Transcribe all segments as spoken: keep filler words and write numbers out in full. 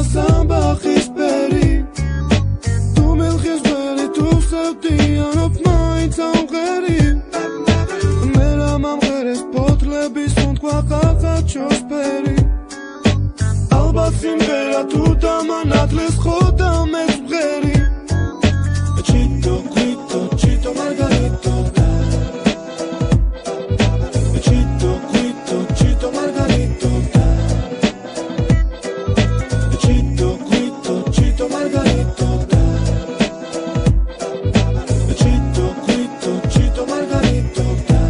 ზამბახის ფერი თუ მელხის ბერი თუ სევდიანობ მაინც ამღერი მე რა მომღერეს ფოთლების უთქვა ხახაჩოს ფერი ალბათ სიმღერა თუ დამანათლეს ხოდა მეც მღერი ჩიტო კვიტო ჩიტო მარგარიტო ჩიტო კვიტო ჩიტო მარგარიტო ჩიტო კვიტო ჩიტო მარგარიტო ჩიტო კვიტო ჩიტო მარგარიტო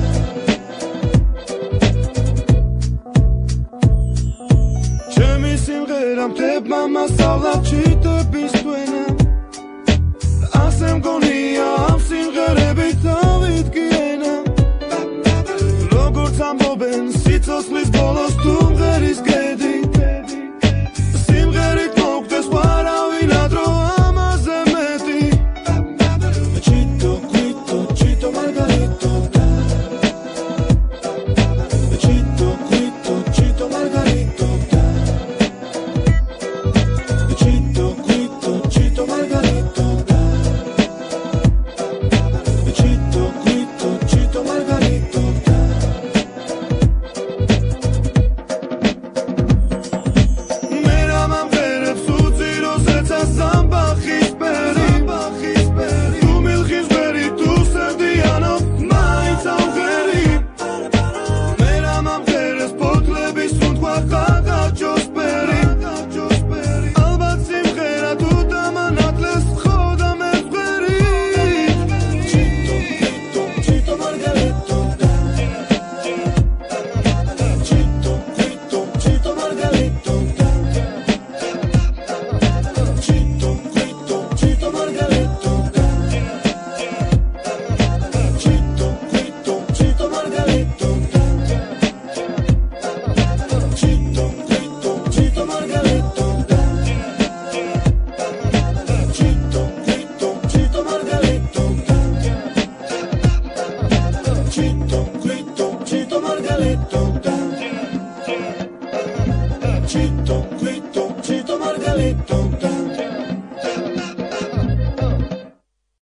ჩემი სიმღერა მთებმა მასწავლა ჩიტების თვენა ასე მგონია ამ სიმღერებით დავიდგი ენა როგორც ამბობენ სიცოცხლის ბოლოს თუ მღერის გედა